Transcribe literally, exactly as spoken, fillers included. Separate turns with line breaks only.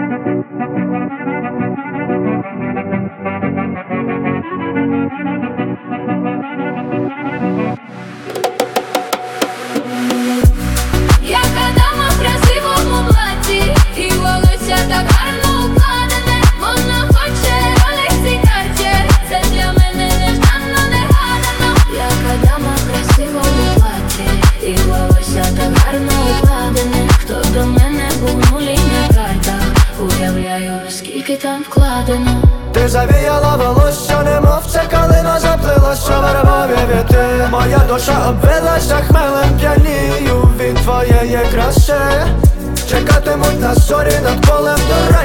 Яка дама в красивому платі, і волосся так гарно укладене. Вона хоче Rolex і Cartier, це для мене нежданно, негадано. Яка дама в красивому платі, і волосся так гарно укладене. Хто до мене був нулі на картах, уявляю, скільки там вкладено.
Ти завіяла волосся, немов це калина, заплилася вербові віти. Моя душа обвилася хмелем, п'янію від твоєї краси. Чекатимуть на зорі над полем дороги.